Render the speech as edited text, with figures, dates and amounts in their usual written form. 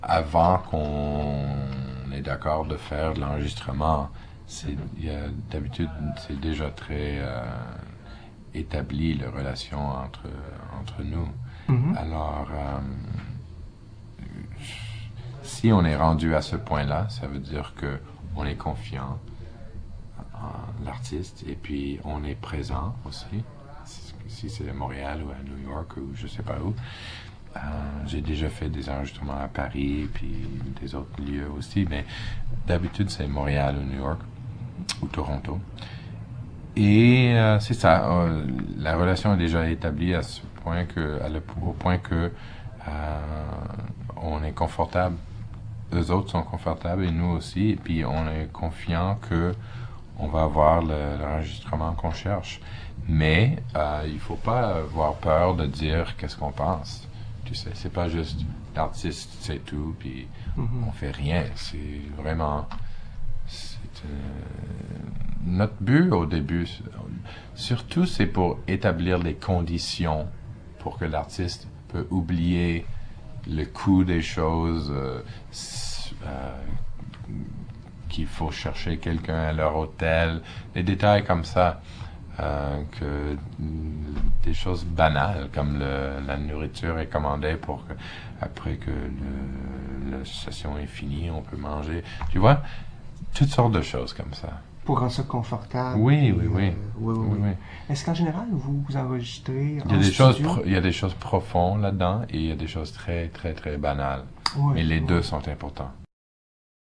avant qu'on est d'accord de faire de l'enregistrement, d'habitude, c'est déjà très établi, la relation entre nous. Mhm. Alors, si on est rendu à ce point-là, ça veut dire que on est confiant en l'artiste et puis on est présent aussi. Si c'est à Montréal ou à New York ou je sais pas où. J'ai déjà fait des enregistrements à Paris puis des autres lieux aussi, mais d'habitude c'est Montréal ou New York ou Toronto. Et c'est ça, la relation est déjà établie à ce point au point que on est confortable, eux autres sont confortables et nous aussi, et puis on est confiant que on va avoir l'enregistrement qu'on cherche. Mais il faut pas avoir peur de dire qu'est-ce qu'on pense. Tu sais, c'est pas juste l'artiste, c'est tout, puis on fait rien. C'est vraiment notre but au début, surtout, c'est pour établir les conditions pour que l'artiste peut oublier le coût des choses, qu'il faut chercher quelqu'un à leur hôtel, des détails comme ça, que des choses banales comme la nourriture est commandée pour que après que la session est finie, on peut manger. Tu vois, toutes sortes de choses comme ça. Pour rendre ça confortable. Oui, Puis, oui, oui. oui, oui, Oui, oui. oui. Est-ce qu'en général, vous enregistrez Il y a en des studio? il y a des choses profondes là-dedans et il y a des choses très, très, très banales. Oui, Mais les oui. deux sont importants.